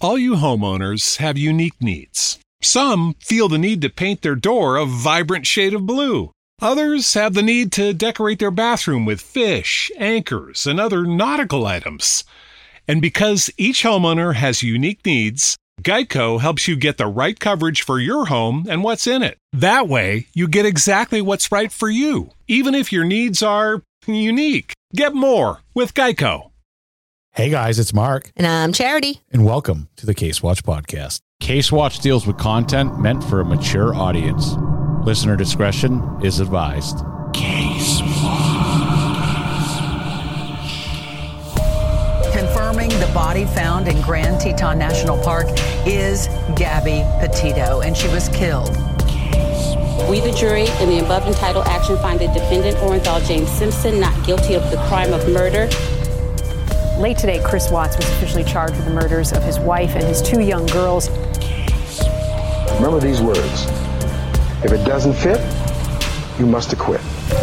All you homeowners have unique needs. Some feel the need to paint their door a vibrant shade of blue. Others have the need to decorate their bathroom with fish, anchors, and other nautical items. And because each homeowner has unique needs, Geico helps you get the right coverage for your home and what's in it. That way, you get exactly what's right for you, even if your needs are unique. Get more with Geico. Hey guys, it's Mark. And I'm Charity. And welcome to the Case Watch Podcast. Case Watch deals with content meant for a mature audience. Listener discretion is advised. Case Confirming the body found in Grand Teton National Park is Gabby Petito, and she was killed. We, the jury, in the above entitled action, find the defendant, Orenthal James Simpson, not guilty of the crime of murder. Late today, Chris Watts was officially charged with the murders of his wife and his two young girls. Remember these words. If it doesn't fit, you must acquit.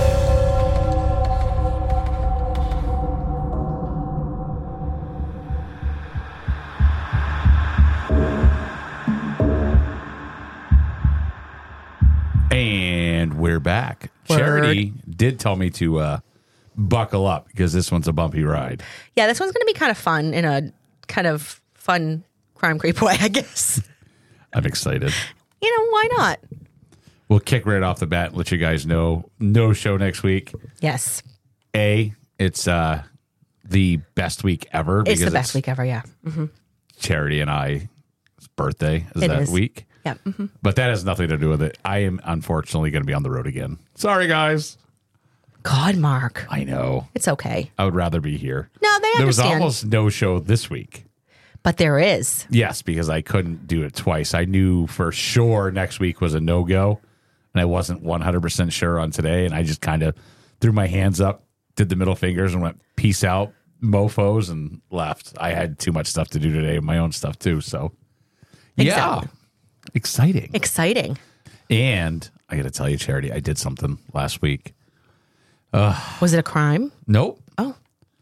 And we're back. Word. Charity did tell me to buckle up because this one's a bumpy ride. Yeah, this one's going to be kind of fun in a kind of fun crime creep way, I guess. I'm excited. You know, why not? We'll kick right off the bat and let you guys know. No show next week. Yes. It's the best week ever. It's the best week ever, yeah. Mm-hmm. Charity and I's birthday is that week. Yeah. Mm-hmm. But that has nothing to do with it. I am unfortunately going to be on the road again. Sorry, guys. God, Mark. I know. It's okay. I would rather be here. No, they understand. There was almost no show this week. But there is. Yes, because I couldn't do it twice. I knew for sure next week was a no-go, and I wasn't 100% sure on today, and I just kind of threw my hands up, did the middle fingers, and went, peace out, mofos, and left. I had too much stuff to do today, my own stuff too, so yeah. Exactly. Exciting. And I got to tell you, Charity, I did something last week. Was it a crime? Nope. Oh.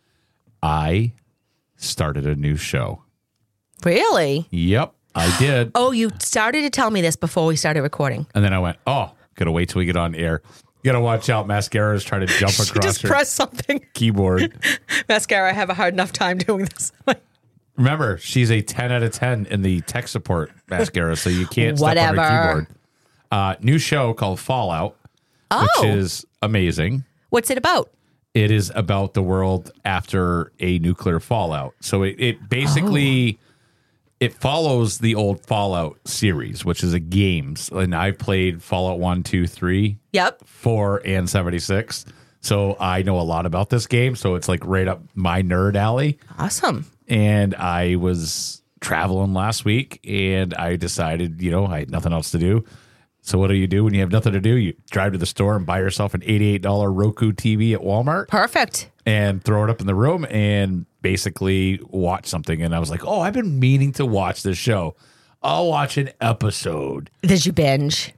I started a new show. Really? Yep, I did. Oh, you started to tell me this before we started recording. And then I went, gotta wait till we get on air. You gotta watch out. Mascara is trying to jump across just her press something. keyboard. Mascara, I have a hard enough time doing this. Remember, she's a 10 out of 10 in the tech support mascara, so you can't step on her keyboard. New show called Fallout, which is amazing. What's it about? It is about the world after a nuclear fallout. So it basically it follows the old Fallout series, which is a games. And I've played Fallout 1, 2, 3, Yep. 4, and 76. So I know a lot about this game. So it's like right up my nerd alley. Awesome. And I was traveling last week and I decided, I had nothing else to do. So what do you do when you have nothing to do? You drive to the store and buy yourself an $88 Roku TV at Walmart. Perfect. And throw it up in the room and basically watch something. And I was like, I've been meaning to watch this show. I'll watch an episode. Did you binge?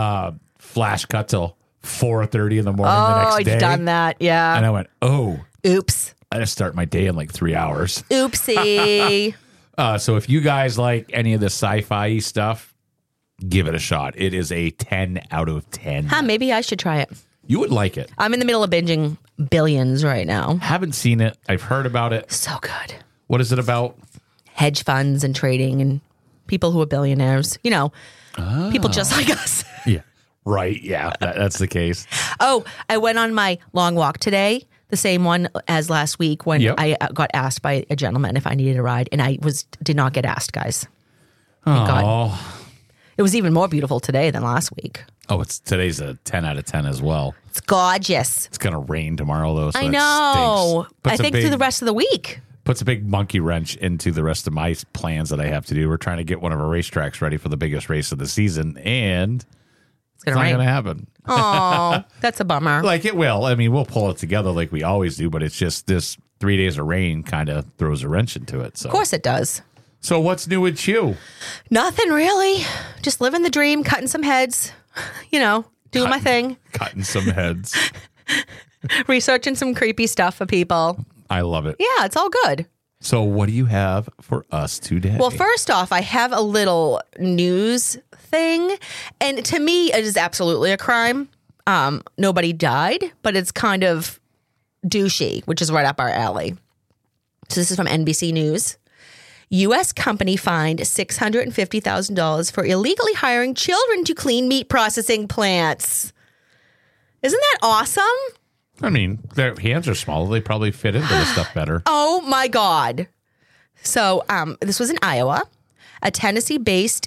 Flash cut till 4:30 in the morning the next day. Oh, you've done that. Yeah. And I went, oops. I just start my day in like 3 hours. Oopsie. So if you guys like any of the sci-fi stuff, give it a shot. It is a 10 out of 10. Maybe I should try it. You would like it. I'm in the middle of binging Billions right now. Haven't seen it. I've heard about it. So good. What is it about? Hedge funds and trading and people who are billionaires. People just like us. Yeah. Right. Yeah. That's the case. I went on my long walk today. The same one as last week when I got asked by a gentleman if I needed a ride. And I did not get asked, guys. Thank God. It was even more beautiful today than last week. Today's a 10 out of 10 as well. It's gorgeous. It's going to rain tomorrow, though. So I know. I think through the rest of the week. Puts a big monkey wrench into the rest of my plans that I have to do. We're trying to get one of our racetracks ready for the biggest race of the season, and it's not going to happen. Oh, that's a bummer. Like it will. I mean, we'll pull it together like we always do, but it's just this 3 days of rain kind of throws a wrench into it. So. Of course it does. So what's new with you? Nothing really. Just living the dream, cutting some heads, doing my thing. Cutting some heads. Researching some creepy stuff for people. I love it. Yeah, it's all good. So what do you have for us today? Well, first off, I have a little news thing. And to me, it is absolutely a crime. Nobody died, but it's kind of douchey, which is right up our alley. So this is from NBC News. U.S. company fined $650,000 for illegally hiring children to clean meat processing plants. Isn't that awesome? I mean, their hands are small. They probably fit into this stuff better. Oh, my God. So this was in Iowa. A Tennessee-based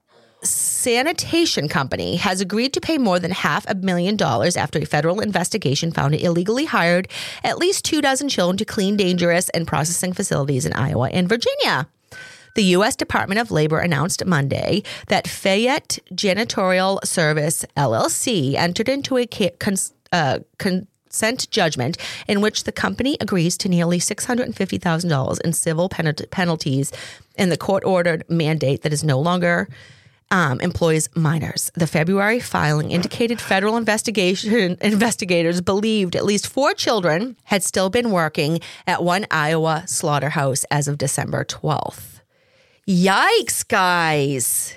sanitation company has agreed to pay more than $500,000 after a federal investigation found it illegally hired at least 24 children to clean dangerous and processing facilities in Iowa and Virginia. The U.S. Department of Labor announced Monday that Fayette Janitorial Service, LLC, entered into a consent judgment in which the company agrees to nearly $650,000 in civil penalties in the court-ordered mandate that is no longer employs minors. The February filing indicated federal investigators believed at least 4 children had still been working at one Iowa slaughterhouse as of December 12th. Yikes, guys.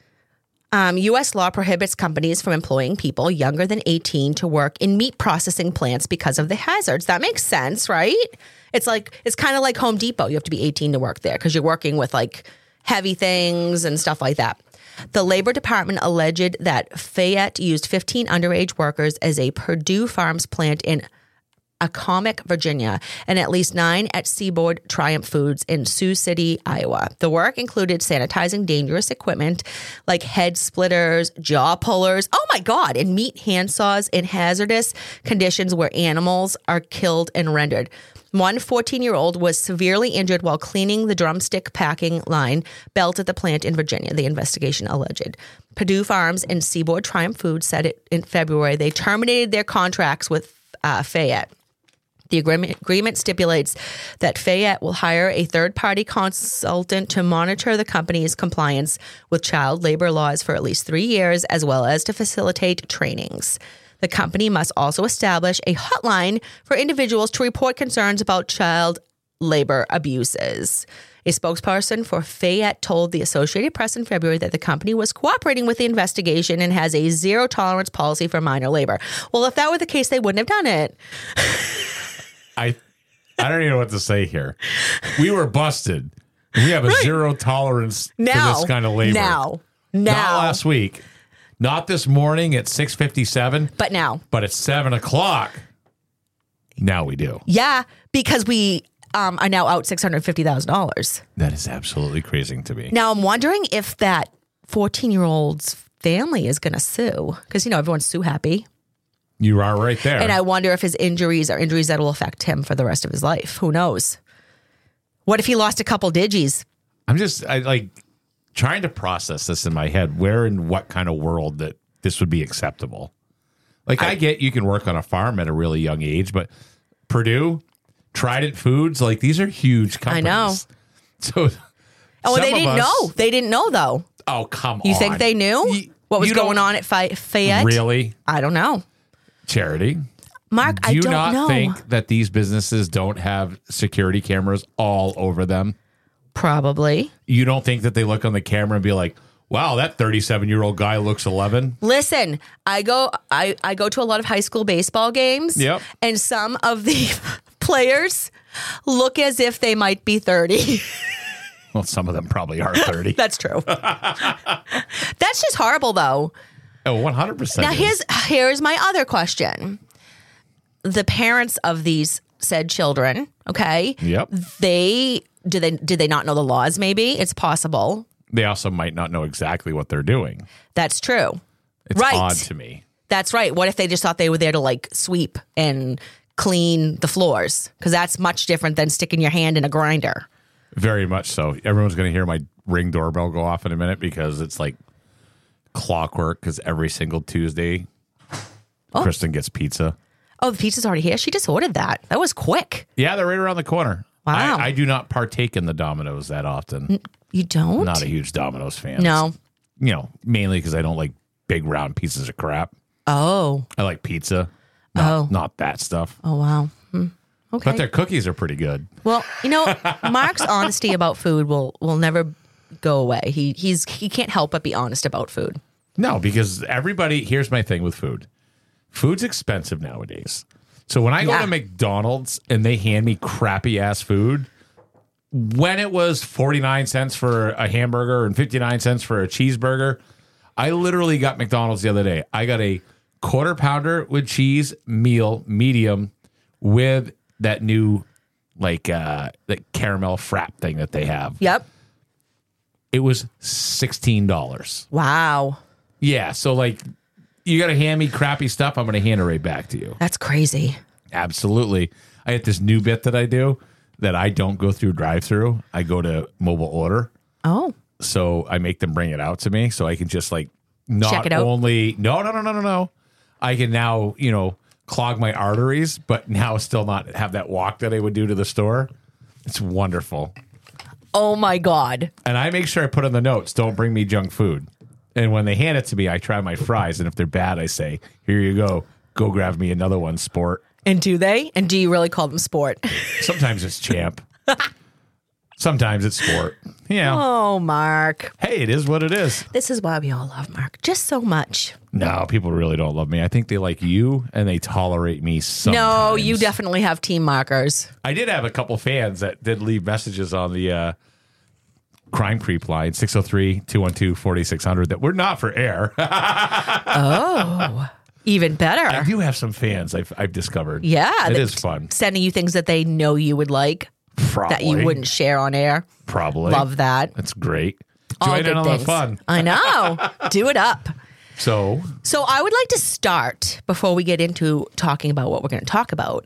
U.S. law prohibits companies from employing people younger than 18 to work in meat processing plants because of the hazards. That makes sense, right? It's kind of like Home Depot. You have to be 18 to work there because you're working with like heavy things and stuff like that. The Labor Department alleged that Fayette used 15 underage workers as a Purdue Farms plant in Accomack, Virginia, and at least 9 at Seaboard Triumph Foods in Sioux City, Iowa. The work included sanitizing dangerous equipment like head splitters, jaw pullers, oh my God, and meat handsaws in hazardous conditions where animals are killed and rendered. One 14-year-old was severely injured while cleaning the drumstick packing line built at the plant in Virginia, the investigation alleged. Purdue Farms and Seaboard Triumph Foods said it in February they terminated their contracts with Fayette. The agreement stipulates that Fayette will hire a third-party consultant to monitor the company's compliance with child labor laws for at least 3 years, as well as to facilitate trainings. The company must also establish a hotline for individuals to report concerns about child labor abuses. A spokesperson for Fayette told the Associated Press in February that the company was cooperating with the investigation and has a zero-tolerance policy for minor labor. Well, if that were the case, they wouldn't have done it. I don't even know what to say here. We were busted. We have a zero tolerance to this kind of labor. Now. Not last week. Not this morning at 6:57. But now. But at 7 o'clock. Now we do. Yeah, because we are now out $650,000. That is absolutely crazy to me. Now I'm wondering if that 14-year-old's family is going to sue. Because, everyone's sue happy. You are right there. And I wonder if his injuries are injuries that will affect him for the rest of his life. Who knows? What if he lost a couple digis? I like trying to process this in my head. Where in what kind of world that this would be acceptable? Like I get you can work on a farm at a really young age, but Purdue, Trident Foods, like these are huge companies. I know. So, they didn't know. They didn't know though. Oh, come on. You think they knew what was going on at Fayette? Really? I don't know. Charity. Mark, I don't know. Do you not think that these businesses don't have security cameras all over them? Probably. You don't think that they look on the camera and be like, wow, that 37-year-old guy looks 11? Listen, I go to a lot of high school baseball games. Yep. And some of the players look as if they might be 30. Well, some of them probably are 30. That's true. That's just horrible, though. Oh, 100%. Now, here's my other question. The parents of these said children, okay? Yep. Did they not know the laws, maybe? It's possible. They also might not know exactly what they're doing. That's true. It's odd to me. That's right. What if they just thought they were there to, like, sweep and clean the floors? Because that's much different than sticking your hand in a grinder. Very much so. Everyone's going to hear my Ring doorbell go off in a minute because it's like clockwork because every single Tuesday, Kristen gets pizza. Oh, the pizza's already here? She just ordered that. That was quick. Yeah, they're right around the corner. Wow. I do not partake in the Domino's that often. You don't? I'm not a huge Domino's fan. No. Mainly because I don't like big round pieces of crap. Oh. I like pizza. Not that stuff. Oh, wow. Okay. But their cookies are pretty good. Well, Mark's honesty about food will never go away. He can't help but be honest about food. No, because here's my thing with food. Food's expensive nowadays. So when I go to McDonald's and they hand me crappy ass food, when it was 49 cents for a hamburger and 59 cents for a cheeseburger, I literally got McDonald's the other day. I got a quarter pounder with cheese meal, medium, with that new like caramel frap thing that they have. Yep. It was $16. Wow. Yeah, so like you got to hand me crappy stuff, I'm going to hand it right back to you. That's crazy. Absolutely. I had this new bit that I do that I don't go through drive-through. I go to mobile order. Oh. So I make them bring it out to me so I can just like check it out. No. I can now, clog my arteries, but now still not have that walk that I would do to the store. It's wonderful. Oh my God. And I make sure I put in the notes, don't bring me junk food. And when they hand it to me, I try my fries. And if they're bad, I say, here you go. Go grab me another one, sport. And do they? And do you really call them sport? Sometimes it's champ. Sometimes it's sport. Yeah. Oh, Mark. Hey, it is what it is. This is why we all love Mark. Just so much. No, people really don't love me. I think they like you and they tolerate me sometimes. No, you definitely have team markers. I did have a couple fans that did leave messages on the Crime Creep line, 603-212-4600, that were not for air. Oh, even better. I do have some fans I've discovered. Yeah. It is fun. Sending you things that they know you would like. Probably. That you wouldn't share on air. Probably. Love that. That's great. All Join good in on things. the fun. I know. Do it up. So I would like to start before we get into talking about what we're going to talk about.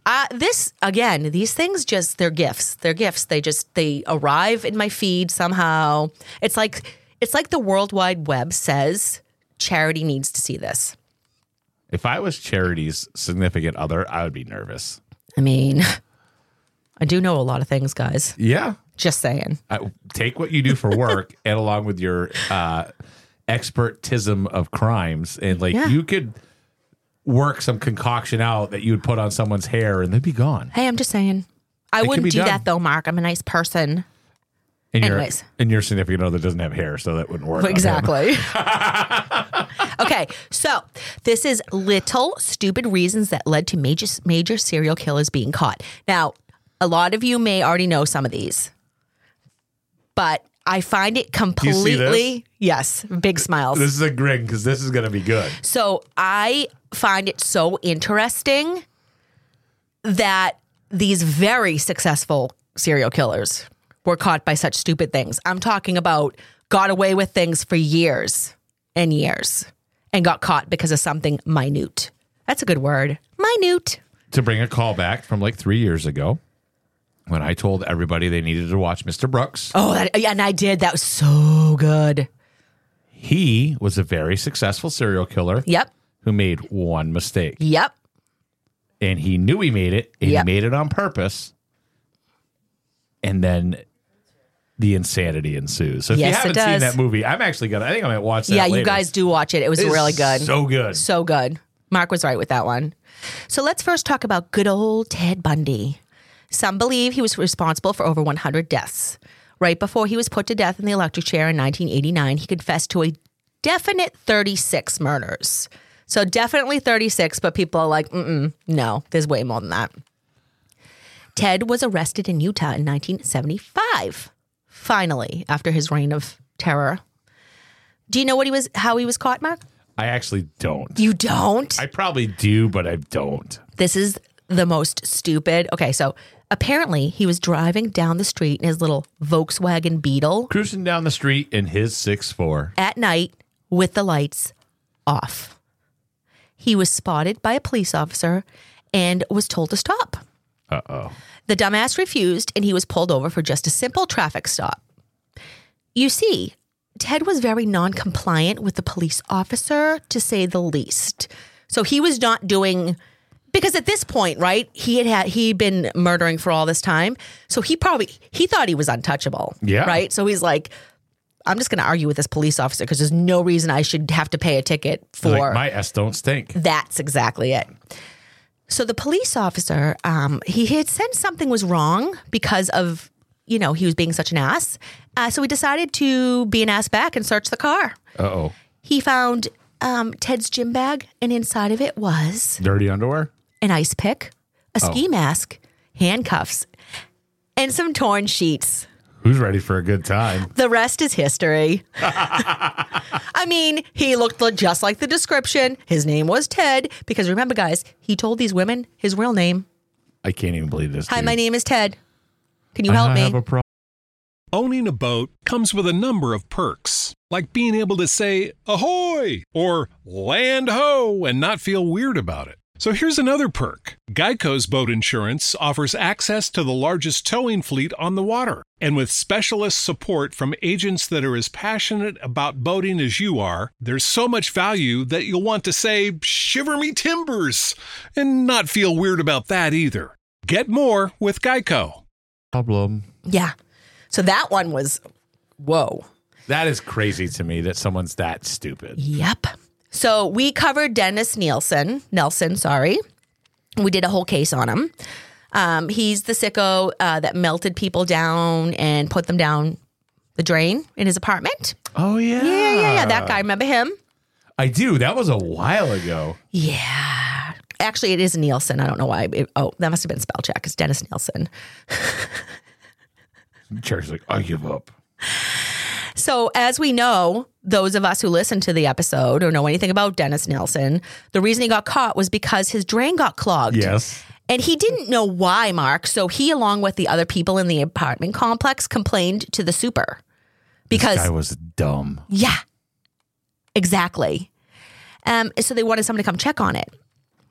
These things they're gifts. They're gifts. They arrive in my feed somehow. It's like the World Wide Web says Charity needs to see this. if I was Charity's significant other, I would be nervous. I mean, I do know a lot of things, guys. Yeah. Just saying. Take what you do for work and along with your expertism of crimes, and you could work some concoction out that you would put on someone's hair and they'd be gone. Hey, I'm just saying. I wouldn't do that though, Mark. I'm a nice person. And anyways. Your significant other doesn't have hair, so that wouldn't work. Exactly. Okay, so this is little stupid reasons that led to major serial killers being caught. Now, a lot of you may already know some of these, but I find it completely... You see this? Yes, big smiles. This is a grin because this is going to be good. So I find it so interesting that these very successful serial killers were caught by such stupid things. I'm talking about got away with things for years and years and got caught because of something minute. That's a good word. Minute. To bring a call back from 3 years ago when I told everybody they needed to watch Mr. Brooks. Oh, and I did. That was so good. He was a very successful serial killer. Yep. Who made one mistake. Yep. And he knew he made it. And he made it on purpose. And then the insanity ensues. So if you haven't seen that movie, I'm actually I think I might watch that later. You guys do watch it. It was really good. So good. So good. Mark was right with that one. So let's first talk about good old Ted Bundy. Some believe he was responsible for over 100 deaths. Right before he was put to death in the electric chair in 1989, he confessed to a definite 36 murders. So definitely 36, but people are like, no, there's way more than that. Ted was arrested in Utah in 1975. Finally, after his reign of terror. Do you know how he was caught, Mark? I actually don't. You don't? I probably do, but I don't. This is the most stupid. Okay, so apparently he was driving down the street in his little Volkswagen Beetle. Cruising down the street in his 6'4". At night with the lights off. He was spotted by a police officer and was told to stop. Uh-oh. The dumbass refused, and he was pulled over for just a simple traffic stop. You see, Ted was very non-compliant with the police officer, to say the least. So he was not doing... Because at this point, right, he'd been murdering for all this time. So he thought he was untouchable. Yeah. Right? So he's like, I'm just going to argue with this police officer because there's no reason I should have to pay a ticket for... my S don't stink. That's exactly it. So the police officer, he had sensed something was wrong because of, he was being such an ass. So he decided to be an ass back and search the car. Uh-oh. He found Ted's gym bag, and inside of it was dirty underwear, an ice pick, a ski mask, handcuffs, and some torn sheets. Who's ready for a good time? The rest is history. I mean, he looked just like the description. His name was Ted. Because remember, guys, he told these women his real name. I can't even believe this. Hi, my name is Ted. Can you help me? Owning a boat comes with a number of perks, like being able to say ahoy or land ho and not feel weird about it. So here's another perk. Geico's boat insurance offers access to the largest towing fleet on the water. And with specialist support from agents that are as passionate about boating as you are, there's so much value that you'll want to say, shiver me timbers, and not feel weird about that either. Get more with Geico. Problem. Yeah. So that one was, whoa. That is crazy to me that someone's that stupid. Yep. So we covered Dennis Nelson. We did a whole case on him. He's the sicko that melted people down and put them down the drain in his apartment. Oh, yeah. Yeah. That guy, remember him? I do. That was a while ago. Yeah. Actually, it is Nielsen. I don't know why. That must have been spell check. It's Dennis Nielsen. Cherry's like, I give up. So as we know, those of us who listen to the episode or know anything about Dennis Nelson, the reason he got caught was because his drain got clogged. Yes. And he didn't know why, Mark. So he, along with the other people in the apartment complex, complained to the super. Because this guy was dumb. Yeah, exactly. So they wanted someone to come check on it.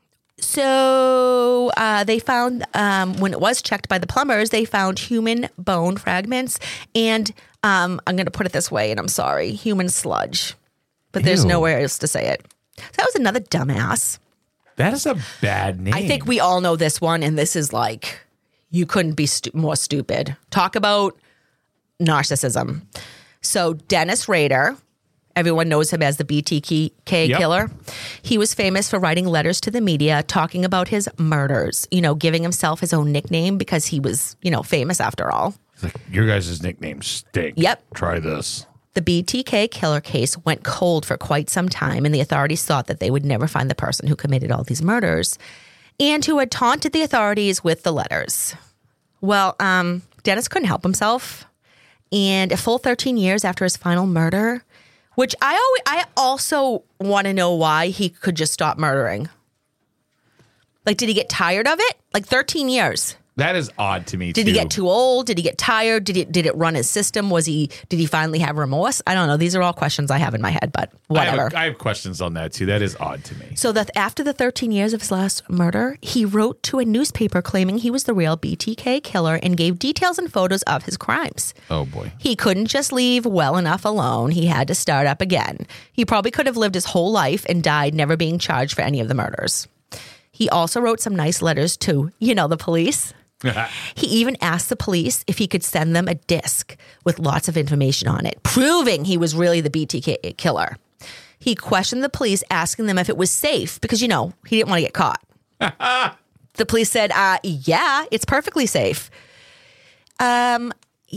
So they found, when it was checked by the plumbers, they found human bone fragments and I'm going to put it this way, and I'm sorry, human sludge. But there's nowhere else to say it. So that was another dumbass. That is a bad name. I think we all know this one, and this is like, you couldn't be more stupid. Talk about narcissism. So Dennis Rader, everyone knows him as the BTK killer. He was famous for writing letters to the media, talking about his murders, giving himself his own nickname because he was, famous after all. He's like, your guys' nicknames stink. Yep. Try this. The BTK killer case went cold for quite some time, and the authorities thought that they would never find the person who committed all these murders and who had taunted the authorities with the letters. Well, Dennis couldn't help himself. And a full 13 years after his final murder, which I also want to know why he could just stop murdering. Like, did he get tired of it? Like 13 years. That is odd to me, Did he get too old? Did he get tired? Did it run his system? Did he finally have remorse? I don't know. These are all questions I have in my head, but whatever. I have questions on that too. That is odd to me. So that after the 13 years of his last murder, he wrote to a newspaper claiming he was the real BTK killer and gave details and photos of his crimes. Oh boy. He couldn't just leave well enough alone. He had to start up again. He probably could have lived his whole life and died never being charged for any of the murders. He also wrote some nice letters to, the police. He even asked the police if he could send them a disc with lots of information on it, proving he was really the BTK killer. He questioned the police, asking them if it was safe because, he didn't want to get caught. The police said, yeah, it's perfectly safe. Yeah.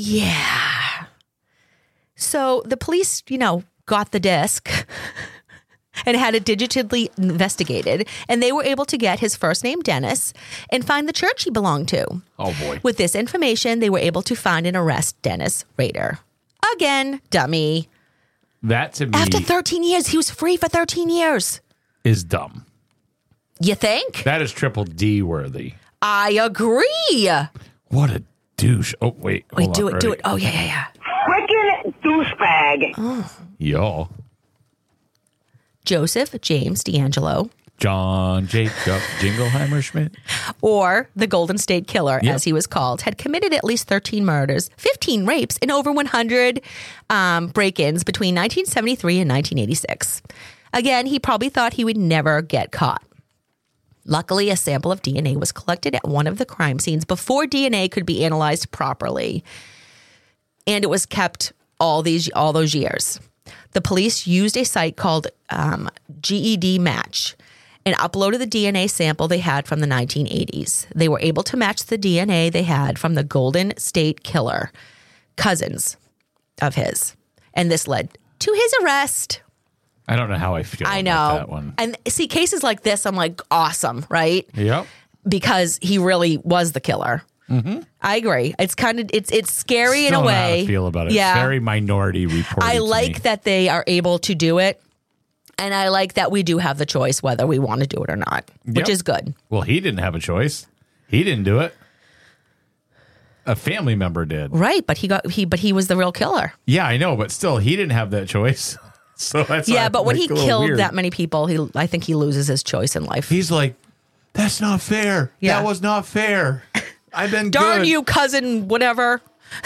So the police, got the disc and had it digitally investigated, and they were able to get his first name, Dennis, and find the church he belonged to. Oh, boy. With this information, they were able to find and arrest Dennis Rader. Again, dummy. That, to me, after 13 years, he was free for 13 years. Is dumb. You think? That is triple D worthy. I agree. What a douche. Oh, wait. Wait, do it. Oh, yeah. Frickin' douchebag. Oh. Yo. Joseph James D'Angelo. John Jacob Jingleheimer Schmidt. Or the Golden State Killer, as he was called, had committed at least 13 murders, 15 rapes, and over 100 break-ins between 1973 and 1986. Again, he probably thought he would never get caught. Luckily, a sample of DNA was collected at one of the crime scenes before DNA could be analyzed properly. And it was kept all those years. The police used a site called GED Match, and uploaded the DNA sample they had from the 1980s. They were able to match the DNA they had from the Golden State Killer, cousins of his. And this led to his arrest. I don't know how I feel I know. about that one. And see, cases like this, I'm like, awesome, right? Yep. Because he really was the killer. Mm-hmm. I agree. It's kind of it's scary in a way. Don't know how to feel about it. Yeah. It's very minority reported. I like that they are able to do it, and I like that we do have the choice whether we want to do it or not, which is good. Well, he didn't have a choice. He didn't do it. A family member did. Right, but he was the real killer. Yeah, I know, but still, he didn't have that choice. So that's but when he a little killed weird. that many people, I think he loses his choice in life. He's like, that's not fair. Yeah. That was not fair. I've been Darn good. you, cousin, whatever.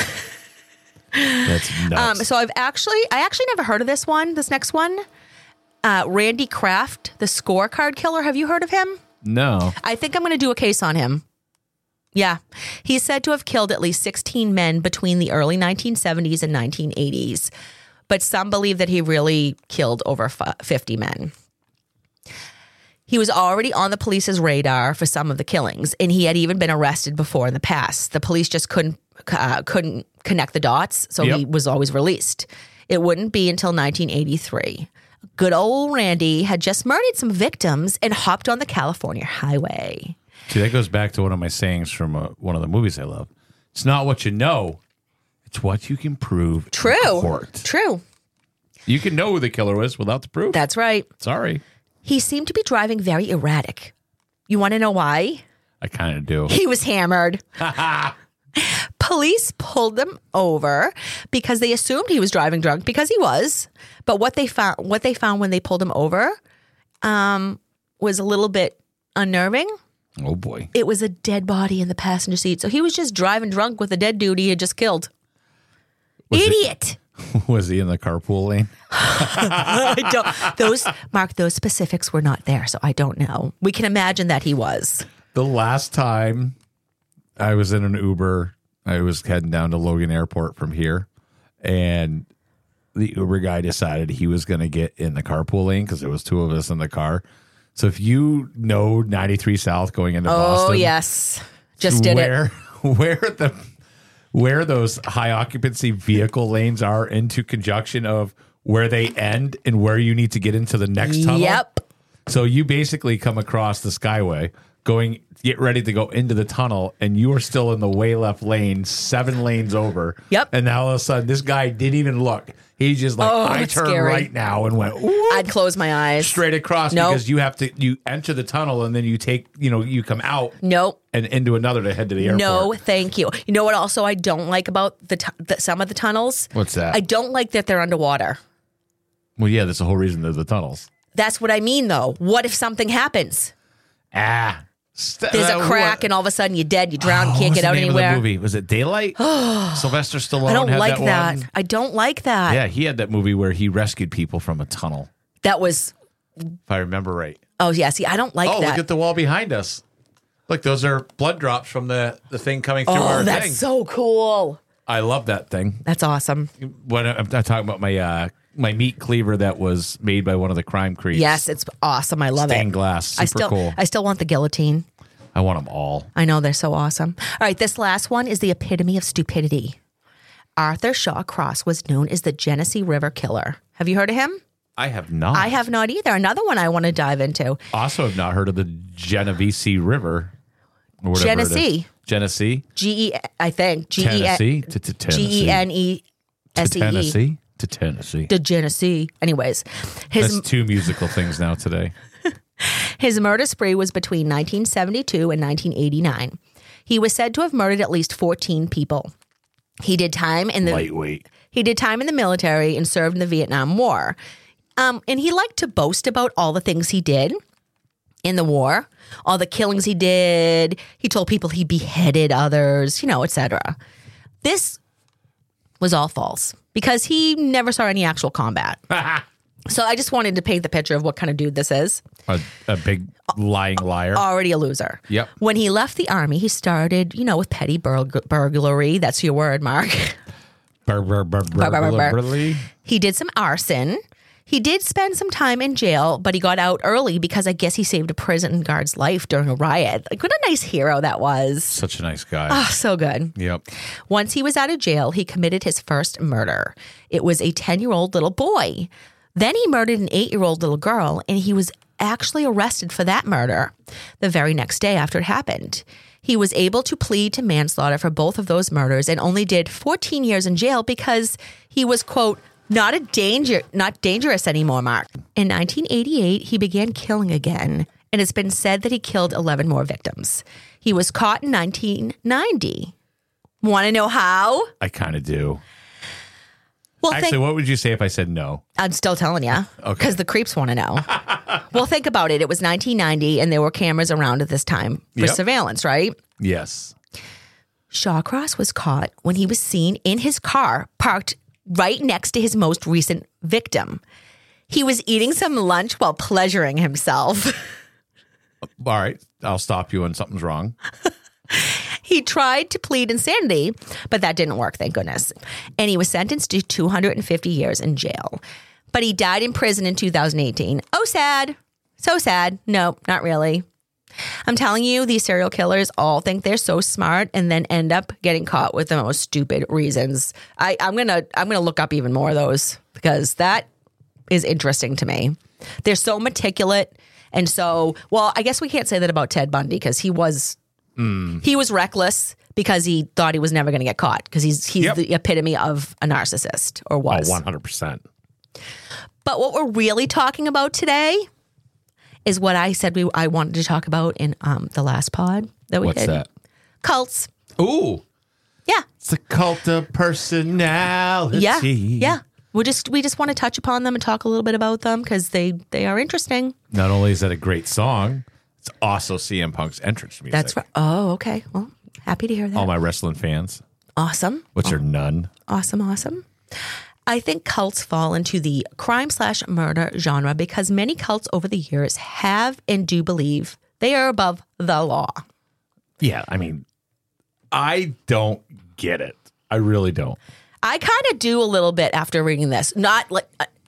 That's nuts. So I actually never heard of this next one. Randy Kraft, the scorecard killer. Have you heard of him? No. I think I'm going to do a case on him. Yeah. He's said to have killed at least 16 men between the early 1970s and 1980s. But some believe that he really killed over 50 men. He was already on the police's radar for some of the killings, and he had even been arrested before in the past. The police just couldn't connect the dots, so he was always released. It wouldn't be until 1983. Good old Randy had just murdered some victims and hopped on the California highway. See, that goes back to one of my sayings from one of the movies I love. It's not what you know, it's what you can prove in court. True. You can know who the killer was without the proof. That's right. Sorry. He seemed to be driving very erratic. You want to know why? I kind of do. He was hammered. Police pulled him over because they assumed he was driving drunk, because he was. But what they found when they pulled him over was a little bit unnerving. Oh boy. It was a dead body in the passenger seat. So he was just driving drunk with a dead dude he had just killed. Idiot. Was he in the carpool lane? Those specifics were not there, so I don't know. We can imagine that he was. The last time I was in an Uber, I was heading down to Logan Airport from here, and the Uber guy decided he was going to get in the carpool lane because there was two of us in the car. So if you know 93 South going into Boston. Oh, yes. Just did it. Where those high occupancy vehicle lanes are into conjunction of where they end and where you need to get into the next tunnel. Yep. So you basically come across the Skyway, get ready to go into the tunnel, and you are still in the way left lane, 7 lanes over. Yep. And now all of a sudden, this guy didn't even look. He's just like, I turn scary. right now, and went, whoop, I'd close my eyes. straight across because you enter the tunnel and then you take, you come out. Nope. And into another to head to the airport. No, thank you. You know what also I don't like about some of the tunnels? What's that? I don't like that they're underwater. Well, yeah, that's the whole reason they're the tunnels. That's what I mean, though. What if something happens? There's a crack and all of a sudden you're dead, you drown, you can't get out anywhere. Of the movie? Was it Daylight? Sylvester Stallone I don't had like that. that. I don't like that. Yeah, he had that movie where he rescued people from a tunnel, That was, if I remember right. oh, yeah. See, I don't like that. Look at the wall behind us. Look, those are blood drops from the thing coming through our that's thing. so cool. I love that thing. That's awesome. When I'm talking about my meat cleaver that was made by one of the crime creeps. Yes, it's awesome. I love Stained it. glass. Super cool. I still want the guillotine. I want them all. I know, they're so awesome. All right, this last one is the epitome of stupidity. Arthur Shaw Cross was known as the Genesee River Killer. Have you heard of him? I have not. I have not either. Another one I want to dive into. Also have not heard of the Genesee River. Or whatever Genesee. It is. Genesee? I think. Tennessee to Tennessee. Genesee. Tennessee to Tennessee. The Genesee. Anyways. That's 2 musical things now today. His murder spree was between 1972 and 1989. He was said to have murdered at least 14 people. He did time in the lightweight. He did time in the military and served in the Vietnam War. And he liked to boast about all the things he did in the war, all the killings he did. He told people he beheaded others, etc. This was all false because he never saw any actual combat. So I just wanted to paint the picture of what kind of dude this is. A big lying liar. Already a loser. Yep. When he left the army, he started, with petty burglary. That's your word, Mark. Burglary. He did some arson. He did spend some time in jail, but he got out early because I guess he saved a prison guard's life during a riot. Like, what a nice hero that was. Such a nice guy. Oh, so good. Yep. Once he was out of jail, he committed his first murder. It was a 10-year-old little boy. Then he murdered an 8-year-old little girl, and he was actually arrested for that murder the very next day after it happened. He was able to plead to manslaughter for both of those murders and only did 14 years in jail because he was, quote, not dangerous anymore, Mark. In 1988, he began killing again, and it's been said that he killed 11 more victims. He was caught in 1990. Want to know how? I kind of do. Well, actually, what would you say if I said no? I'm still telling you, because the creeps want to know. Well, think about it. It was 1990, and there were cameras around at this time for surveillance, right? Yes. Shawcross was caught when he was seen in his car parked right next to his most recent victim. He was eating some lunch while pleasuring himself. All right. I'll stop you when something's wrong. He tried to plead insanity, but that didn't work, thank goodness. And he was sentenced to 250 years in jail. But he died in prison in 2018. Oh, sad. So sad. No, not really. I'm telling you, these serial killers all think they're so smart and then end up getting caught with the most stupid reasons. I'm gonna look up even more of those because that is interesting to me. They're so meticulous and so, well, I guess we can't say that about Ted Bundy because he was reckless because he thought he was never going to get caught because he's the epitome of a narcissist or was. Oh, 100%. But what we're really talking about today is what I said I wanted to talk about in the last pod that we did. What's that? Cults. Ooh. Yeah. It's a cult of personality. Yeah. We just want to touch upon them and talk a little bit about them because they are interesting. Not only is that a great song, it's also CM Punk's entrance music. That's right. Oh, okay. Well, happy to hear that. All my wrestling fans. Awesome. Which are none. Awesome. I think cults fall into the crime/murder genre because many cults over the years have and do believe they are above the law. Yeah, I mean, I don't get it. I really don't. I kind of do a little bit after reading this. Not like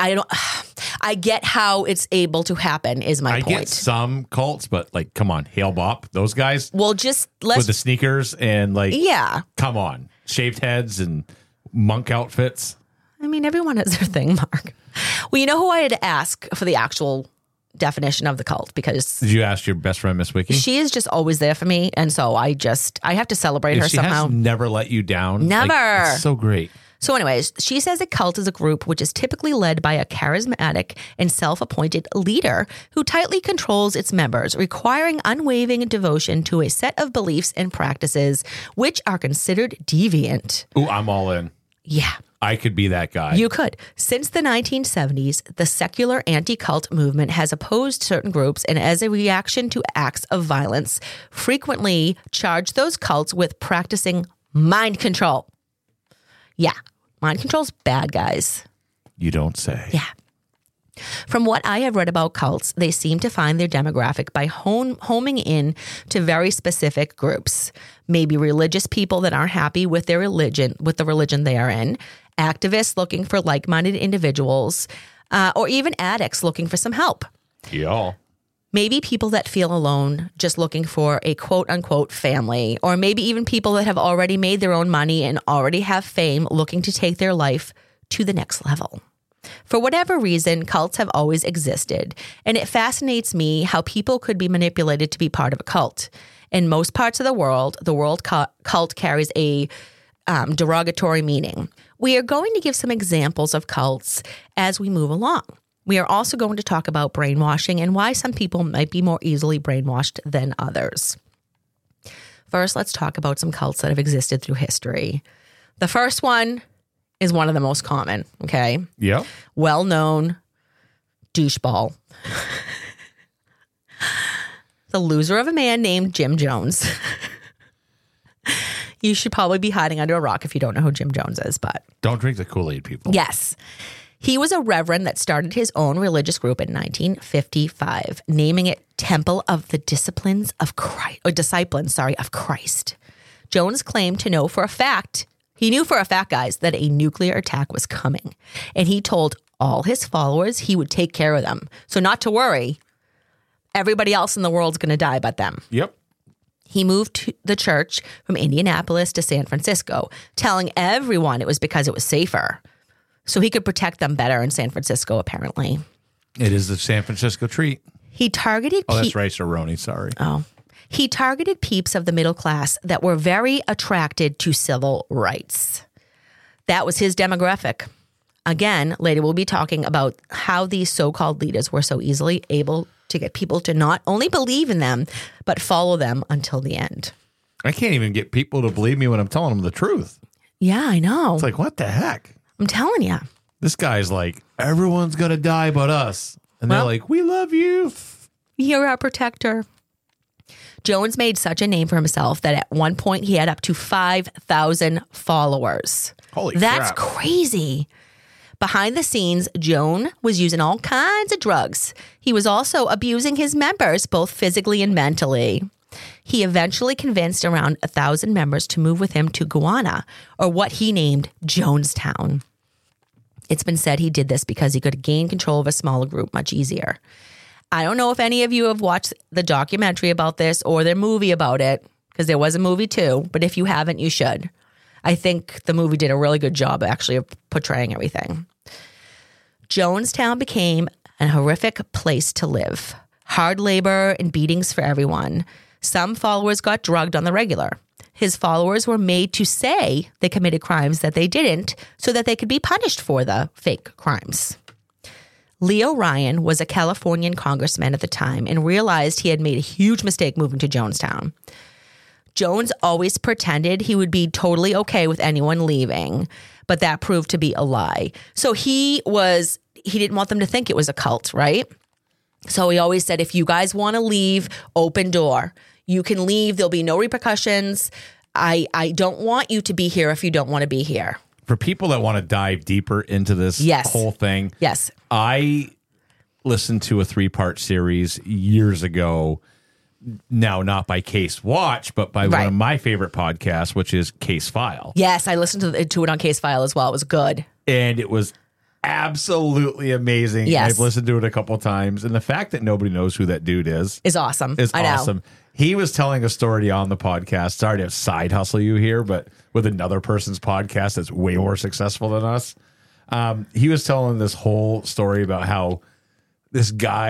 I get how it's able to happen is my point. I get some cults, but like, come on, Hale Bop, those guys. Well, just let's with the sneakers and like, yeah, come on, shaved heads and monk outfits. I mean, everyone has their thing, Mark. Well, you know who I had to ask for the actual definition of the cult because did you ask your best friend Miss Wiki? She is just always there for me, and so I have to celebrate her somehow. She has never let you down. Never. Like, it's so great. So anyways, she says a cult is a group which is typically led by a charismatic and self-appointed leader who tightly controls its members, requiring unwavering devotion to a set of beliefs and practices which are considered deviant. Ooh, I'm all in. Yeah. I could be that guy. You could. Since the 1970s, the secular anti-cult movement has opposed certain groups and as a reaction to acts of violence, frequently charged those cults with practicing mind control. Yeah, mind control's bad, guys. You don't say. Yeah. From what I have read about cults, they seem to find their demographic by homing in to very specific groups. Maybe religious people that aren't happy with their religion, with the religion they are in, activists looking for like-minded individuals, or even addicts looking for some help. Yeah. Maybe people that feel alone, just looking for a quote-unquote family, or maybe even people that have already made their own money and already have fame looking to take their life to the next level. For whatever reason, cults have always existed, and it fascinates me how people could be manipulated to be part of a cult. In most parts of the world cult carries a derogatory meaning. We are going to give some examples of cults as we move along. We are also going to talk about brainwashing and why some people might be more easily brainwashed than others. First, let's talk about some cults that have existed through history. The first one is one of the most common, okay? Yeah. Well-known doucheball. The loser of a man named Jim Jones. You should probably be hiding under a rock if you don't know who Jim Jones is, but... Don't drink the Kool-Aid, people. Yes. He was a reverend that started his own religious group in 1955, naming it Temple of the Disciplines of Christ, or Disciples, of Christ. Jones claimed to know for a fact, he knew for a fact, guys, that a nuclear attack was coming. And he told all his followers, he would take care of them. So not to worry, everybody else in the world's going to die but them. Yep. He moved the church from Indianapolis to San Francisco, telling everyone it was because it was safer. So he could protect them better in San Francisco, apparently. It is the San Francisco treat. He targeted... Oh, that's rice-a-roni, sorry. Oh. He targeted peeps of the middle class that were very attracted to civil rights. That was his demographic. Again, later we'll be talking about how these so-called leaders were so easily able to get people to not only believe in them, but follow them until the end. I can't even get people to believe me when I'm telling them the truth. Yeah, I know. It's like, what the heck? I'm telling you. This guy's like, everyone's going to die but us. And they're like, we love you. You're our protector. Jones made such a name for himself that at one point he had up to 5,000 followers. Holy That's crap. crazy. Behind the scenes, Joan was using all kinds of drugs. He was also abusing his members, both physically and mentally. He eventually convinced around 1,000 members to move with him to Guyana, or what he named Jonestown. It's been said he did this because he could gain control of a smaller group much easier. I don't know if any of you have watched the documentary about this or the movie about it, because there was a movie too, but if you haven't, you should. I think the movie did a really good job, actually, of portraying everything. Jonestown became a horrific place to live. Hard labor and beatings for everyone. Some followers got drugged on the regular. His followers were made to say they committed crimes that they didn't so that they could be punished for the fake crimes. Leo Ryan was a Californian congressman at the time and realized he had made a huge mistake moving to Jonestown. Jones always pretended he would be totally okay with anyone leaving, but that proved to be a lie. So he didn't want them to think it was a cult, right? So he always said, if you guys want to leave, open door. You can leave. There'll be no repercussions. I don't want you to be here if you don't want to be here. For people that want to dive deeper into this whole thing, yes, I listened to a 3-part series years ago. Now, not by Case Watch, but by one of my favorite podcasts, which is Case File. Yes, I listened to it on Case File as well. It was good. And it was absolutely amazing. Yes. I've listened to it a couple times. And the fact that nobody knows who that dude is awesome. I know. He was telling a story on the podcast. Sorry to side hustle you here, but with another person's podcast that's way more successful than us. He was telling this whole story about how this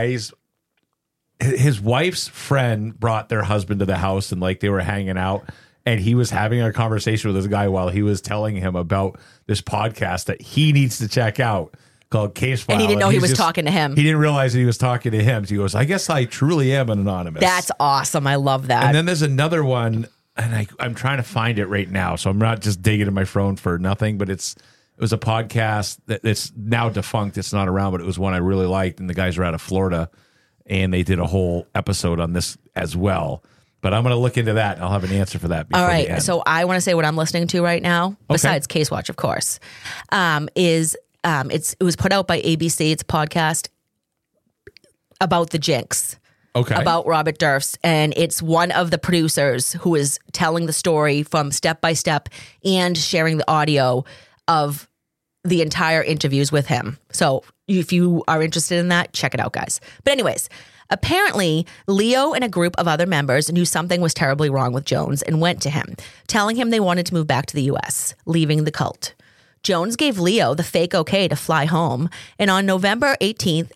his wife's friend brought their husband to the house and like they were hanging out, and he was having a conversation with this guy while he was telling him about this podcast that he needs to check out called Case File. And he didn't know he was talking to him. He didn't realize that he was talking to him. So he goes, I guess I truly am an anonymous. That's awesome. I love that. And then there's another one, and I'm trying to find it right now, so I'm not just digging in my phone for nothing, but it was a podcast that's now defunct. It's not around, but it was one I really liked, and the guys are out of Florida, and they did a whole episode on this as well. But I'm going to look into that. I'll have an answer for that. All right. So I want to say what I'm listening to right now, besides Case Watch, of course, it was put out by ABC. It's a podcast about the Jinx. Okay. About Robert Durst. And it's one of the producers who is telling the story from step by step and sharing the audio of the entire interviews with him. So if you are interested in that, check it out, guys. But anyways, apparently Leo and a group of other members knew something was terribly wrong with Jones and went to him, telling him they wanted to move back to the U.S., leaving the cult. Jones gave Leo the fake okay to fly home, and on November 18th,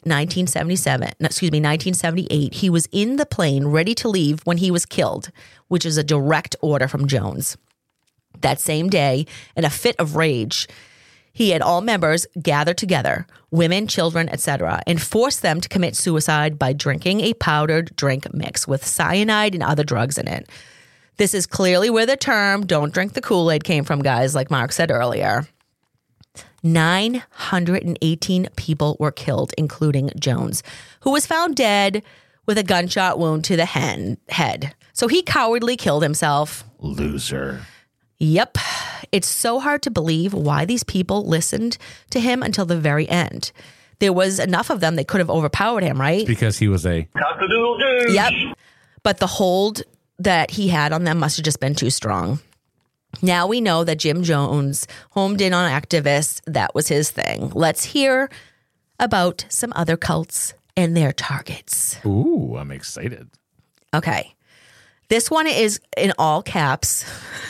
1978, he was in the plane ready to leave when he was killed, which is a direct order from Jones. That same day, in a fit of rage, he had all members gather together, women, children, etc., and forced them to commit suicide by drinking a powdered drink mix with cyanide and other drugs in it. This is clearly where the term "don't drink the Kool-Aid" came from, guys, like Mark said earlier. 918 people were killed, including Jones, who was found dead with a gunshot wound to the head. So he cowardly killed himself. Loser. Yep. It's so hard to believe why these people listened to him until the very end. There was enough of them that could have overpowered him, right? Because he was a cock-a-doodle-doo. Yep. But the hold that he had on them must have just been too strong. Now we know that Jim Jones homed in on activists. That was his thing. Let's hear about some other cults and their targets. Ooh, I'm excited. Okay. This one is in all caps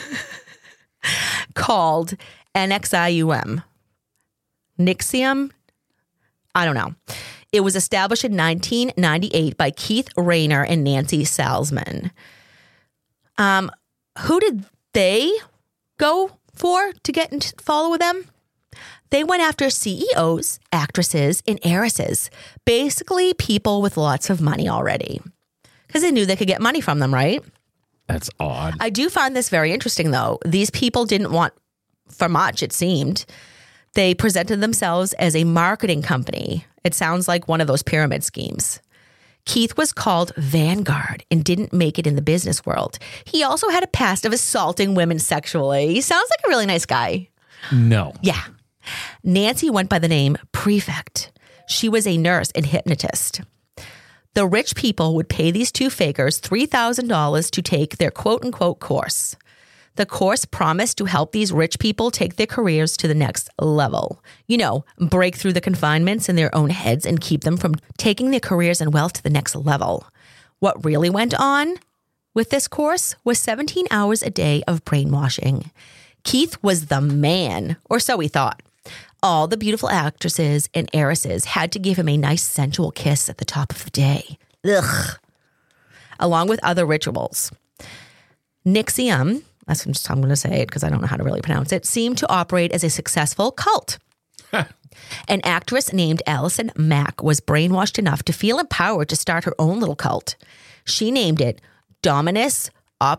called NXIVM. NXIVM? I don't know. It was established in 1998 by Keith Rayner and Nancy Salzman. Who did they go for to get and follow them? They went after CEOs, actresses, and heiresses. Basically, people with lots of money already. Because they knew they could get money from them, right? That's odd. I do find this very interesting, though. These people didn't want for much, it seemed. They presented themselves as a marketing company. It sounds like one of those pyramid schemes. Keith was called Vanguard and didn't make it in the business world. He also had a past of assaulting women sexually. He sounds like a really nice guy. No. Yeah. Nancy went by the name Prefect. She was a nurse and hypnotist. The rich people would pay these two fakers $3,000 to take their quote-unquote course. The course promised to help these rich people take their careers to the next level. You know, break through the confinements in their own heads and keep them from taking their careers and wealth to the next level. What really went on with this course was 17 hours a day of brainwashing. Keith was the man, or so he thought. All the beautiful actresses and heiresses had to give him a nice sensual kiss at the top of the day. Ugh. Along with other rituals. NXIVM, that's just how I'm going to say it because I don't know how to really pronounce it, seemed to operate as a successful cult. An actress named Allison Mack was brainwashed enough to feel empowered to start her own little cult. She named it Dominus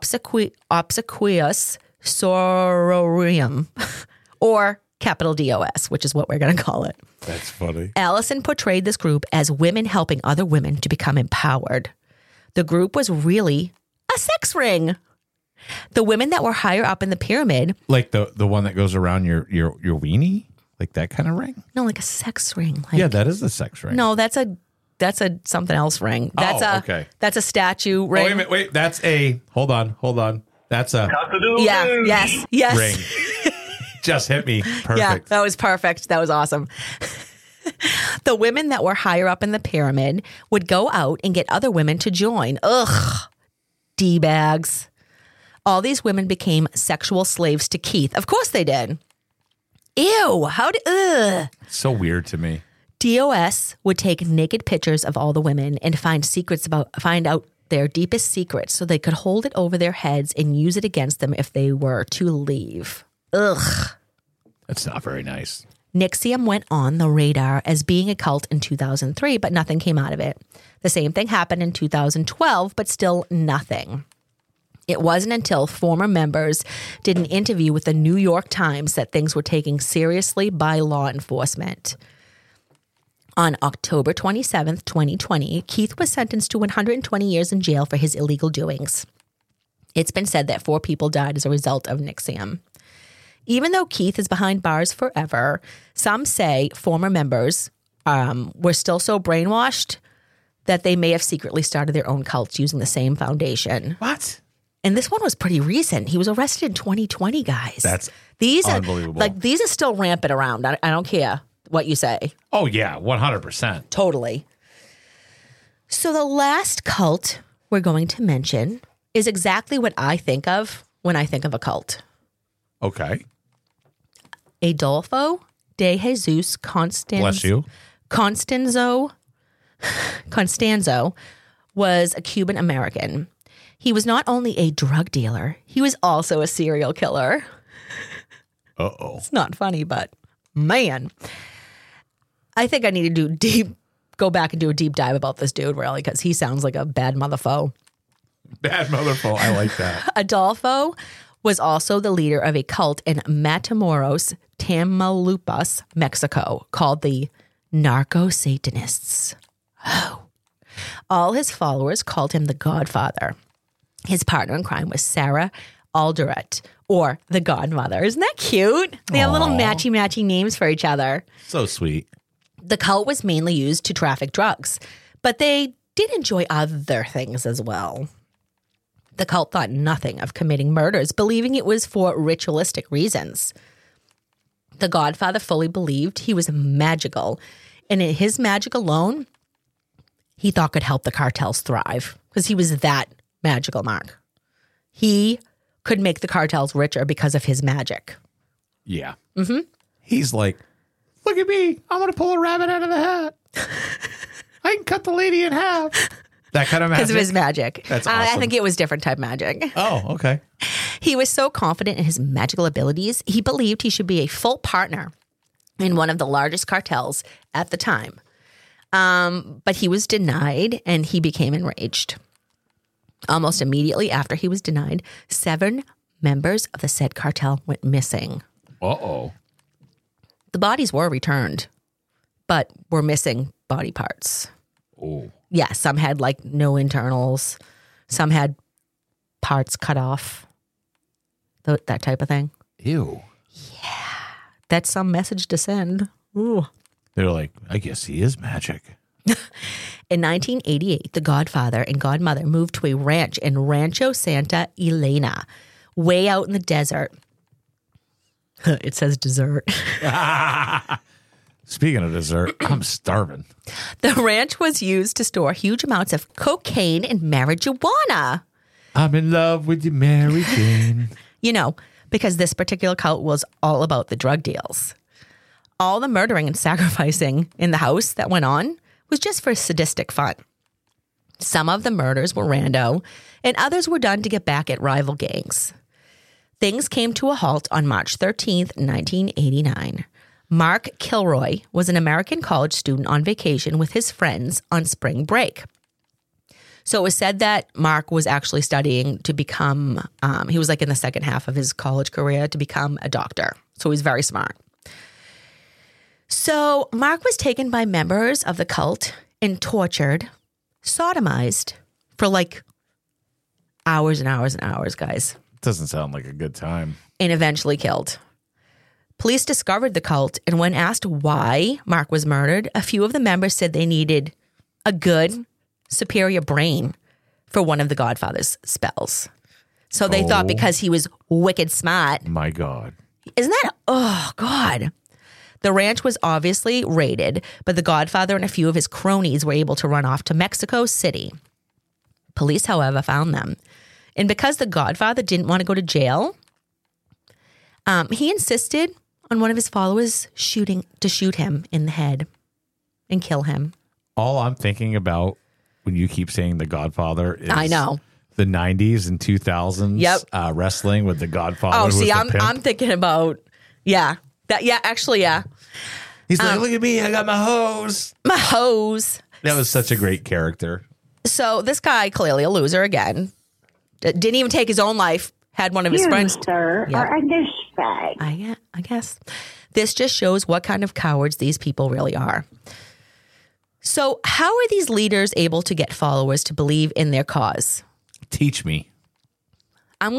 Obsequious Sororium, or capital DOS, which is what we're going to call it. That's funny. Allison portrayed this group as women helping other women to become empowered. The group was really a sex ring. The women that were higher up in the pyramid, like the one that goes around your weenie, like that kind of ring. No, like a sex ring. Like, yeah, that is a sex ring. No, that's a something else ring. That's okay. That's a statue ring. Oh, wait, that's a hold on. That's a yes. ring. Just hit me. Perfect. Yeah, that was perfect. That was awesome. The women that were higher up in the pyramid would go out and get other women to join. Ugh. D-bags. All these women became sexual slaves to Keith. Of course they did. Ew. Ugh. So weird to me. DOS would take naked pictures of all the women and find out their deepest secrets so they could hold it over their heads and use it against them if they were to leave. Ugh. That's not very nice. NXIVM went on the radar as being a cult in 2003, but nothing came out of it. The same thing happened in 2012, but still nothing. It wasn't until former members did an interview with the New York Times that things were taken seriously by law enforcement. On October 27th, 2020, Keith was sentenced to 120 years in jail for his illegal doings. It's been said that 4 people died as a result of NXIVM. Even though Keith is behind bars forever, some say former members were still so brainwashed that they may have secretly started their own cults using the same foundation. What? And this one was pretty recent. He was arrested in 2020, guys. That's unbelievable. These are still rampant around. I don't care what you say. Oh, yeah, 100%. Totally. So the last cult we're going to mention is exactly what I think of when I think of a cult. Okay. Adolfo de Jesus Bless you. Constanzo was a Cuban American. He was not only a drug dealer, he was also a serial killer. Uh-oh. It's not funny, but man. I think I need to go back and do a deep dive about this dude, really, because he sounds like a bad motherfucker. Bad motherfucker. I like that. Adolfo was also the leader of a cult in Matamoros, Tamaulipas, Mexico, called the Narco-Satanists. Oh. All his followers called him the Godfather. His partner in crime was Sarah Alderete, or the Godmother. Isn't that cute? They have little matchy names for each other. So sweet. The cult was mainly used to traffic drugs, but they did enjoy other things as well. The cult thought nothing of committing murders, believing it was for ritualistic reasons. The Godfather fully believed he was magical And in his magic alone, he thought could help the cartels thrive because he was that magical, Mark. He could make the cartels richer because of his magic. Yeah. Mm-hmm. He's like, look at me. I'm going to pull a rabbit out of the hat. I can cut the lady in half. That kind of magic? Because of his magic. That's awesome. I think it was different type magic. Oh, okay. He was so confident in his magical abilities, he believed he should be a full partner in one of the largest cartels at the time. But he was denied and he became enraged. Almost immediately after he was denied, 7 members of the said cartel went missing. Uh-oh. The bodies were returned, but were missing body parts. Oh. Yeah, some had like no internals. Some had parts cut off. That type of thing. Ew. Yeah. That's some message to send. Ooh. They're like, I guess he is magic. In 1988, the Godfather and Godmother moved to a ranch in Rancho Santa Elena, way out in the desert. It says dessert. Speaking of dessert, I'm starving. The ranch was used to store huge amounts of cocaine and marijuana. I'm in love with you, Mary Jane. You know, because this particular cult was all about the drug deals. All the murdering and sacrificing in the house that went on was just for sadistic fun. Some of the murders were rando, and others were done to get back at rival gangs. Things came to a halt on March 13th, 1989. Mark Kilroy was an American college student on vacation with his friends on spring break. So it was said that Mark was actually studying to become, he was like in the second half of his college career to become a doctor. So he was very smart. So Mark was taken by members of the cult and tortured, sodomized for like hours and hours and hours, guys. Doesn't sound like a good time. And eventually killed. Police discovered the cult, and when asked why Mark was murdered, a few of the members said they needed a good, superior brain for one of the Godfather's spells. So they thought because he was wicked smart. My God. Isn't that, oh God. The ranch was obviously raided, but the Godfather and a few of his cronies were able to run off to Mexico City. Police, however, found them. And because the Godfather didn't want to go to jail, he insisted on one of his followers shoot him in the head and kill him. All I'm thinking about when you keep saying the Godfather is I know. The 90s and 2000s Yep. Wrestling with the Godfather. Oh, who see, was the pimp. I'm thinking about, yeah. Actually. He's like, look at me, I got my hose. My hose. That was such a great character. So this guy, clearly a loser again, didn't even take his own life, had one of his friends. Sir, are a douchebag. I guess. This just shows what kind of cowards these people really are. So how are these leaders able to get followers to believe in their cause? Teach me. I'm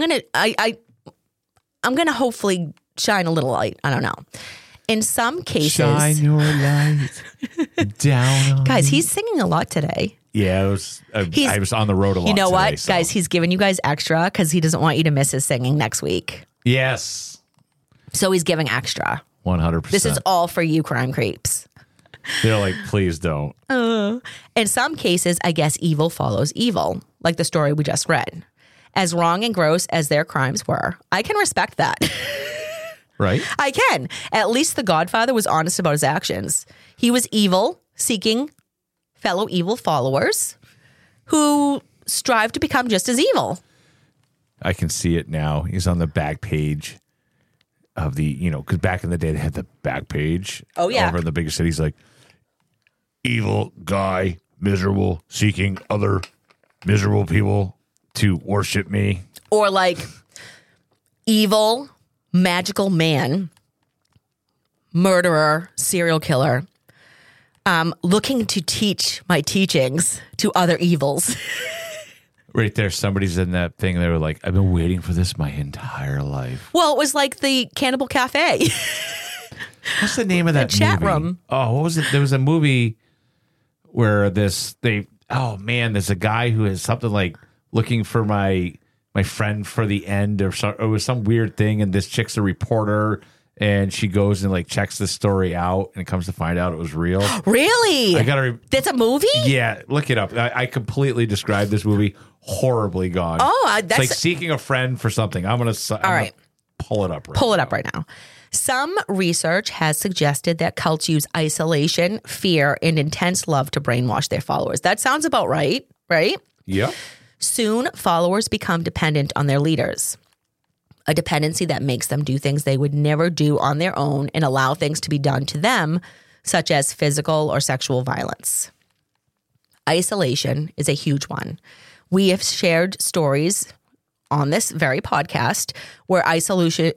gonna hopefully shine a little light. I don't know. In some cases, shine your light down on guys, me. he's singing a lot today. Yeah, I was on the road a lot. You know today, what, so. guys? He's giving you guys extra because he doesn't want you to miss his singing next week. Yes, So he's giving extra. 100%. This is all for you, crime creeps. They're like, please don't. In some cases, I guess evil follows evil, like the story we just read. As wrong and gross as their crimes were, I can respect that. Right? I can. At least the Godfather was honest about his actions. He was evil, seeking fellow evil followers who strive to become just as evil. I can see it now. He's on the back page of the, because back in the day they had the back page. Oh, yeah. Over in the bigger cities, like evil guy, miserable, seeking other miserable people to worship me. Or like evil, magical man, murderer, serial killer, looking to teach my teachings to other evils. Right there, somebody's in that thing. They were like, I've been waiting for this my entire life. Well, it was like the Cannibal Cafe. What's the name of that chat movie? room. Oh, what was it? There was a movie where there's a guy who is something like looking for my friend for the end, or it was some weird thing, and this chick's a reporter, And she goes and like checks the story out and comes to find out it was real. Really? That's a movie? Yeah, look it up. I completely described this movie horribly gone. Oh, it's like seeking a friend for something. I'm gonna pull it up right now. Some research has suggested that cults use isolation, fear, and intense love to brainwash their followers. That sounds about right? Yeah. Soon, followers become dependent on their leaders. A dependency that makes them do things they would never do on their own and allow things to be done to them, such as physical or sexual violence. Isolation is a huge one. We have shared stories on this very podcast where isolation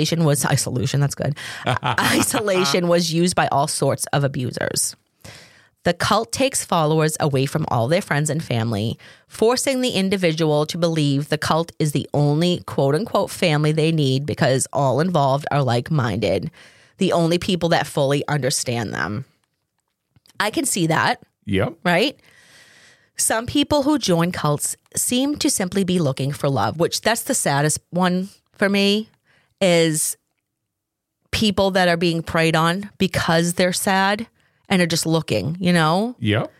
was used by all sorts of abusers. The cult takes followers away from all their friends and family, forcing the individual to believe the cult is the only quote-unquote family they need because all involved are like-minded, the only people that fully understand them. I can see that. Yep. Right? Some people who join cults seem to simply be looking for love, which that's the saddest one for me, is people that are being preyed on because they're sad and are just looking, you know? Yep.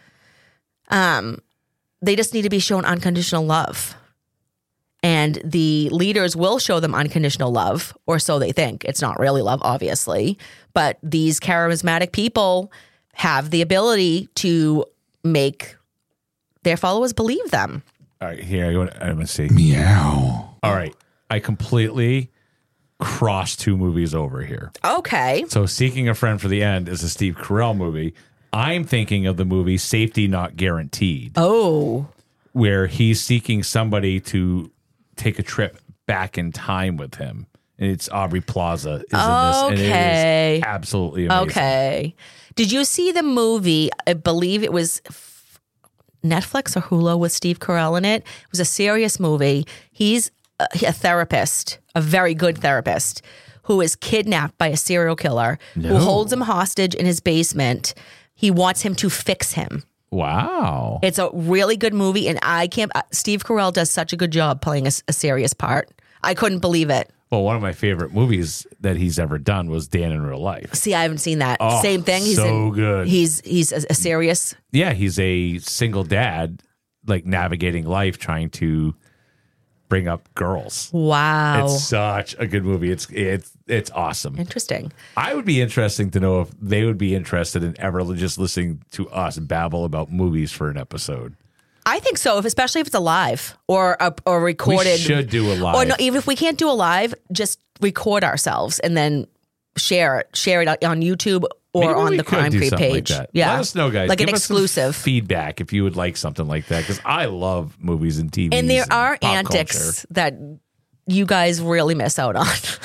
They just need to be shown unconditional love. And the leaders will show them unconditional love, or so they think. It's not really love, obviously. But these charismatic people have the ability to make their followers believe them. All right, here, I'm going to see. Meow. All right, I completely crossed 2 movies over here. Okay. So Seeking a Friend for the End is a Steve Carell movie. I'm thinking of the movie Safety Not Guaranteed. Oh. Where he's seeking somebody to take a trip back in time with him. And it's Aubrey Plaza is in this. And it is absolutely amazing. Okay. Did you see the movie? I believe it was Netflix or Hulu with Steve Carell in it. It was a serious movie. He's a therapist, a very good therapist, who is kidnapped by a serial killer who holds him hostage in his basement. He wants him to fix him. Wow. It's a really good movie, and Steve Carell does such a good job playing a serious part. I couldn't believe it. Well, one of my favorite movies that he's ever done was Dan in Real Life. See, I haven't seen that. Oh, Same thing. He's good. He's a serious. Yeah, he's a single dad, like navigating life, trying to bring up girls. Wow. It's such a good movie. It's awesome. Interesting. I would be interesting to know if they would be interested in ever just listening to us babble about movies for an episode. I think so, especially if it's a live or recorded. We should do a live. Or no, even if we can't do a live, just record ourselves and then share it on YouTube or on the Crime Creep page. Like yeah, let us know, guys. Like Give an exclusive feedback if you would like something like that, because I love movies and TV. And there are antics that you guys really miss out on.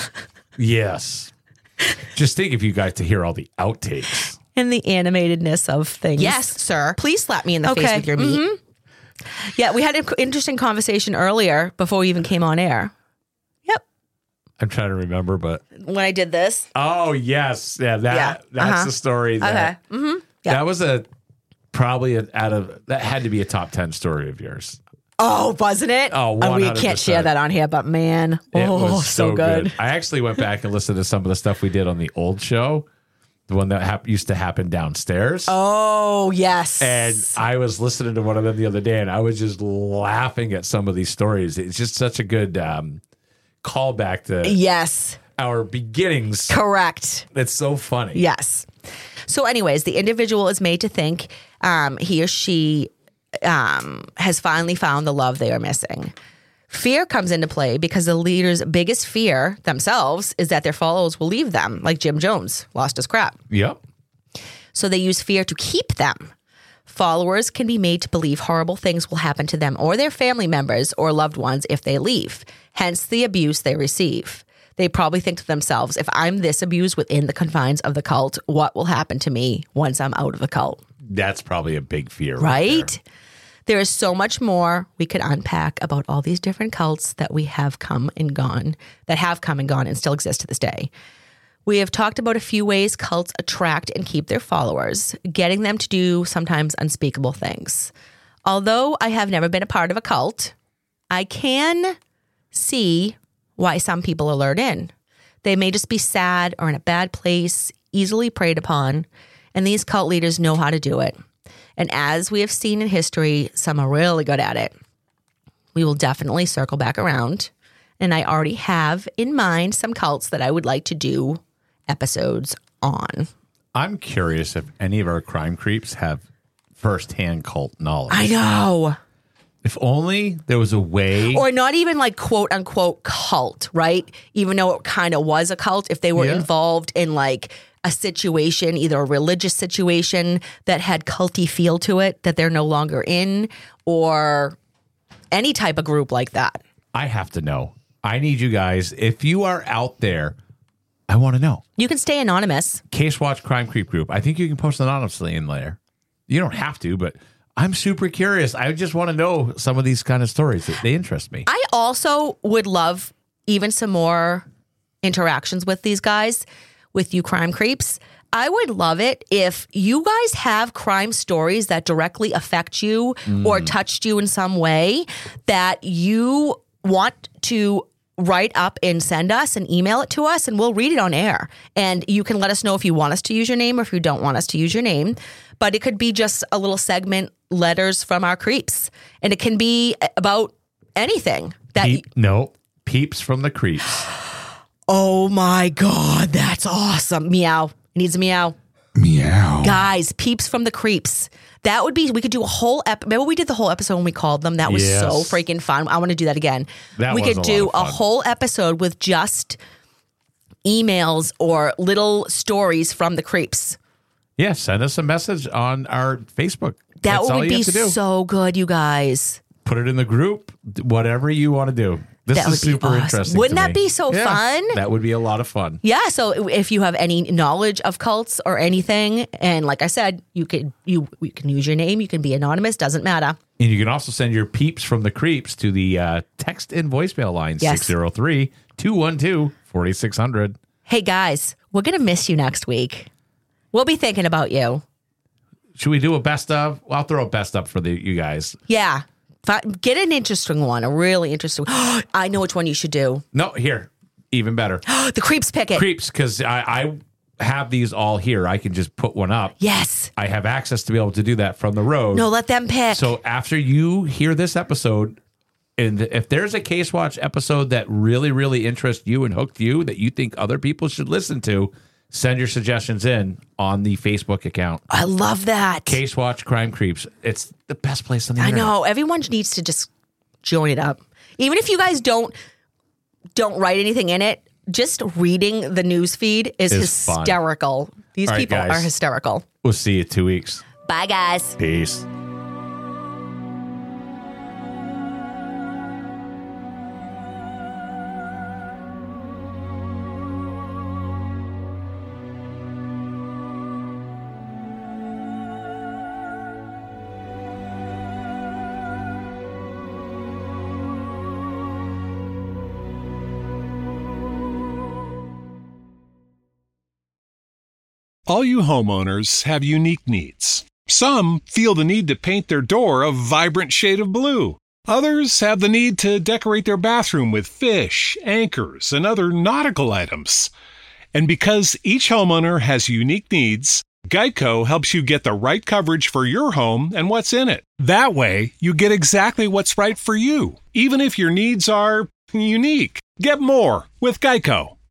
Yes. Just think if you guys to hear all the outtakes and the animatedness of things. Yes, sir. Please slap me in the face with your meat. Mm-hmm. Yeah, we had an interesting conversation earlier before we even came on air. Yep. I'm trying to remember, but when I did this. Oh yes, that's the story. That, okay. Mm-hmm. Yeah. That was that had to be a top 10 story of yours. Oh, wasn't it? Oh, 100%. We can't share that on here, but man, it was so good. I actually went back and listened to some of the stuff we did on the old show. The one that used to happen downstairs. Oh, yes. And I was listening to one of them the other day, and I was just laughing at some of these stories. It's just such a good callback to our beginnings. Correct. It's so funny. Yes. So anyways, the individual is made to think he or she has finally found the love they are missing. Fear comes into play because the leader's biggest fear themselves is that their followers will leave them, like Jim Jones lost his crap. Yep. So they use fear to keep them. Followers can be made to believe horrible things will happen to them or their family members or loved ones if they leave, hence the abuse they receive. They probably think to themselves, if I'm this abused within the confines of the cult, what will happen to me once I'm out of the cult? That's probably a big fear. Right? There is so much more we could unpack about all these different cults that have come and gone and still exist to this day. We have talked about a few ways cults attract and keep their followers, getting them to do sometimes unspeakable things. Although I have never been a part of a cult, I can see why some people are lured in. They may just be sad or in a bad place, easily preyed upon, and these cult leaders know how to do it. And as we have seen in history, some are really good at it. We will definitely circle back around, and I already have in mind some cults that I would like to do episodes on. I'm curious if any of our crime creeps have firsthand cult knowledge. I know. If only there was a way. Or not even like quote unquote cult, right? Even though it kind of was a cult, if they were involved in like a situation, either a religious situation that had culty feel to it that they're no longer in, or any type of group like that. I have to know. I need you guys. If you are out there, I want to know. You can stay anonymous. Case Watch Crime Creep Group. I think you can post anonymously in there. You don't have to, but I'm super curious. I just want to know some of these kind of stories. They interest me. I also would love even some more interactions with these guys, with you crime creeps. I would love it if you guys have crime stories that directly affect you or touched you in some way that you want to write up and send us and email it to us, and we'll read it on air. And you can let us know if you want us to use your name or if you don't want us to use your name. But it could be just a little segment, letters from our creeps. And it can be about anything. Peeps from the creeps. Oh my God, that's awesome. Meow. It needs a meow. Meow. Guys, peeps from the creeps. That would be, we could do a whole remember we did the whole episode when we called them? That was so freaking fun. I want to do that again. We could do a whole episode with just emails or little stories from the creeps. Yeah, send us a message on our Facebook. That would be so good, you guys. Put it in the group, whatever you want to do. This is super interesting. Wouldn't that be so fun? That would be a lot of fun. Yeah. So if you have any knowledge of cults or anything, and like I said, you can use your name. You can be anonymous. Doesn't matter. And you can also send your peeps from the creeps to the text and voicemail line 603-212-4600. Hey guys, we're gonna miss you next week. We'll be thinking about you. Should we do a best of? Well, I'll throw a best up for you guys. Yeah. Get an interesting one, a really interesting one. I know which one you should do. No, here. Even better. The creeps pick it. Creeps, because I have these all here. I can just put one up. Yes. I have access to be able to do that from the road. No, let them pick. So after you hear this episode, and if there's a Case Watch episode that really, really interests you and hooked you that you think other people should listen to, send your suggestions in on the Facebook account. I love that. Case Watch Crime Creeps. It's the best place on the internet. I know. Everyone needs to just join it up. Even if you guys don't write anything in it, just reading the news feed is hysterical. Fun. These people are hysterical. We'll see you in 2 weeks. Bye, guys. Peace. All you homeowners have unique needs. Some feel the need to paint their door a vibrant shade of blue. Others have the need to decorate their bathroom with fish, anchors, and other nautical items. And because each homeowner has unique needs, Geico helps you get the right coverage for your home and what's in it. That way, you get exactly what's right for you, even if your needs are unique. Get more with Geico.